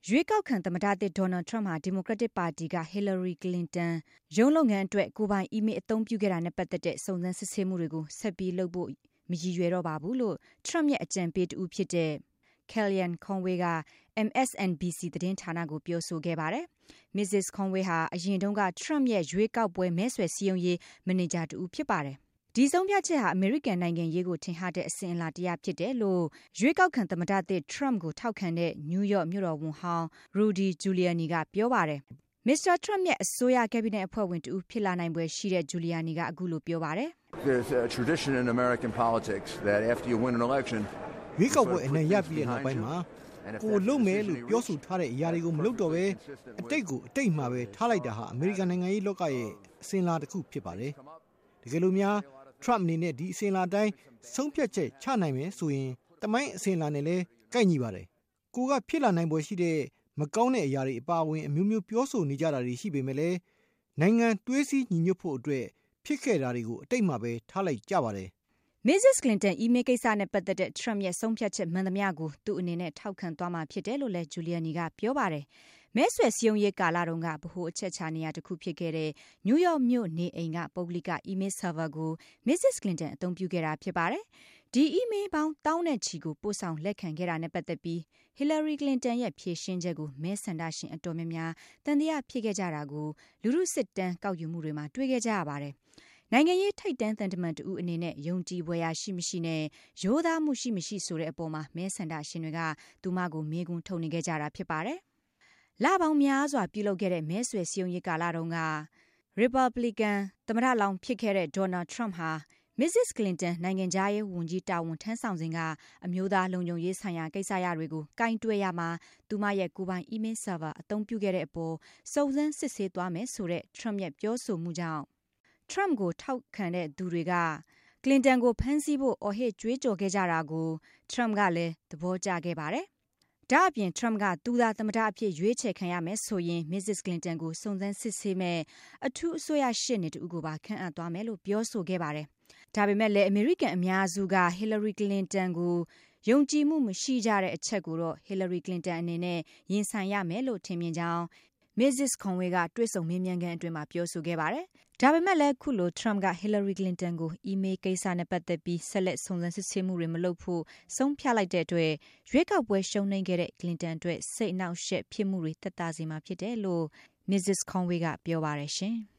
ရွေးကောက်ခံသမ္မတသစ်ဒေါ်နယ်ထရမ့်ဟာဒီမိုကရက်တစ်ပါတီကဟီလာရီကလင်တန်ရုံးလုပ်ငန်းအတွက်ကိုယ်ပိုင်အီးမေးလ်အသုံးပြုခဲ့တာနဲ့ပတ်သက်တဲ့စုံစမ်းစစ်ဆေးမှုတွေကိုဆက်ပြီးလုပ်ဖို့မရည်ရွယ်တော့ပါဘူးလို့ထရမ့်ရဲ့အကြံပေးတူဖြစ်တဲ့ Kellyanne Conway က MSNBC သတင်းဌာနကိုပြောဆိုခဲ့ပါတယ်။ Mrs. Conway ဟာအရင်တုန်းကထရမ့်ရဲ့ရွေးကောက်ပွဲမဲဆွယ်စည်းရုံးရေးမန်နေဂျာတူဖြစ်ပါတယ်။ဒီဆုံးဖြတ်ချက်ဟာအမေရိကန်နိုင်ငံရေးကိုထင်ဟတဲ့အစဉ်အလာတရားဖြစ်တယ်လို့ရွေးကောက်ခံသမ္မတသစ်ထရမ့်ကိုထောက်ခံတဲ့နယူးယောက်မြို့တော်ဝန်ဟောင်း Rudy Giuliani ကပြောပါတယ်။ Mr. Trump ရဲ့အစိုးရကက်ဘိနက်အဖွဲ့ဝင်တူဖြစ်လာနိုင်ပွဲရှိတဲ့ Giuliani ကအခုလိုပြောပါတယ်။ There's a tradition in American politics that after you win an election ရွေးကောက်ပွဲအနိုင်ရပြီးတဲ့နောက်ပိုင်းမှာကိုလုံမဲလို့ပြောဆိုထားတဲ့အရာတွေကိုမလုပ်တော့ပဲအတိတ်ကိုအတိတ်မှာပဲထားလိုက်တာဟာအမေရိကန်နိုင်ငံရေးလောကရဲ့အစဉ်အလာတစ်ခုဖြစ်ပါတယ်။တကယ်လို့များထရမ့်အနေနဲ့ဒီအစဉ်အလာတိုင်းဆုံးဖြတ်ချက်ချနိုင်မယ်ဆိုရင်တမိုင်းအစဉ်အလာနဲ့လည်းကိုက်ညီပါတယ်။ကိုကဖြစ်လာနိုင်ပွဲရှိတဲ့မကောင်းတဲ့အရာတွေအပါအဝင်အမျိုးမျိုးပြောဆိုနေကြတာတွေရှိပေမဲ့လည်းနိုင်ငံတွေးစည်းညီညွတ်ဖို့အတွက်ဖြစ်ခဲ့တာတွေကိုအတိတ်မှာပဲထားလိုက်ကြပါတယ်။ Mrs. Clinton အီးမေးလ်ကိစ္စနဲ့ပတ်သက်တဲ့ Trump ရဲ့ဆုံးဖြတ်ချက်မှန်သမျှကိုသူ့အနေနဲ့ထောက်ခံသွားမှာဖြစ်တယ်လို့လည်း Giuliani ကပြောပါတယ်။မဲဆွယ်စည်းရုံးရေးကာလတုန်းကဗဟိုအချက်ချနေရာတစ်ခုဖြစ်ခဲ့တဲ့နယူးယောက်မြို့နေအိမ်ကပုဂ္ဂလိကအီးမေးလ်ဆာဗာကို Mrs. Clinton အသုံးပြုခဲ့တာဖြစ်ပါတယ်။ဒီအီးမေးလ်ပေါင်းတောင်းနဲ့ချီကိုပို့ဆောင်လက်ခံခဲ့တာနဲ့ပတ်သက်ပြီး Hillary Clinton ရဲ့ဖြေရှင်းချက်ကိုမဲဆန္ဒရှင်အတော်များများသံသယဖြစ်ခဲ့ကြတာကိုလူထုစစ်တမ်းကောက်ယူမှုတွေမှာတွေ့ခဲ့ကြရပါတယ်။နိုင်ငံရေးထိပ်တန်းသံတမန်တူအနေနဲ့ယုံကြည်ဖွယ်ရာရှိမရှိနဲ့ရိုးသားမှုရှိမရှိဆိုတဲ့အပေါ်မှာမဲဆန္ဒရှင်တွေကသူမကိုမေးခွန်းထုတ်နေခဲ့ကြတာဖြစ်ပါတယ်။လပေါင်းများစွာပြုလုပ်ခဲ့တဲ့မဲဆွယ်စည်းရုံးရေးကာလတုန်းက Republican သမ္မတလောင်းဖြစ်ခဲ့တဲ့ Donald Trump ဟာ Mrs. Clinton နိုင်ငံခြားရေးဝန်ကြီးတာဝန်ထမ်းဆောင်စဉ်ကအမျိုးသားလုံခြုံရေးဆိုင်ရာကိစ္စရပ်တွေကိုကိုင်တွယ်ရမှာသူမရဲ့ကိုယ်ပိုင်အီးမေးလ်ဆာဗာအသုံးပြုခဲ့တဲ့အပေါ်စုံစမ်းစစ်ဆေးသွားမယ်ဆိုတဲ့ Trump ရဲ့ပြောဆိုမှုကြောင့် Trump ကိုထောက်ခံတဲ့သူတွေက Clinton ကိုဖမ်းဆီးဖို့အော်ဟစ်ကြွေးကြော်ခဲ့ကြတာကို Trump ကလည်းသဘောကျခဲ့ပါတယ်။ဒါ့အပြင် Trump ကသူသာသမ္မတအဖြစ်ရွေးချယ်ခံရမယ်ဆိုရင် Mrs. Clinton ကိုစုံစမ်းစစ်ဆေးမဲ့အထူးအစိုးရရှေ့နေတူကိုပါခန့်အပ်သွားမယ်လို့ပြောဆိုခဲ့ပါတယ်။ဒါပေမဲ့လည်းအမေရိကန်အများစုက Hillary Clinton ကိုယုံကြည်မှုမရှိကြတဲ့အချက်ကိုတော့ Hillary Clinton အနေနဲ့ရင်ဆိုင်ရမယ်လို့ထင်မြင်ကြောင်းMrs. Conway ကတွေ့ဆုံမေးမြန်းခန်းအတွင်းမှာပြောဆိုခဲ့ပါတယ်။ဒါပေမဲ့လည်းခုလို Trump က Hillary Clinton ကိုအီးမေးလ်ကိစ္စနဲ့ပတ်သက်ပြီးဆက်လက်စုံစမ်းစစ်ဆေးမှုတွေမလုပ်ဖို့ဆုံးဖြတ်လိုက်တဲ့အတွက်ရွေးကောက်ပွဲရှုံးနိမ့်ခဲ့တဲ့ Clinton အတွက်စိတ်အနှောက်အယှက်ဖြစ်မှုတွေသက်သာစေမှာဖြစ်တယ်လို့ Mrs. Conway ကပြောပါတယ်ရှင်။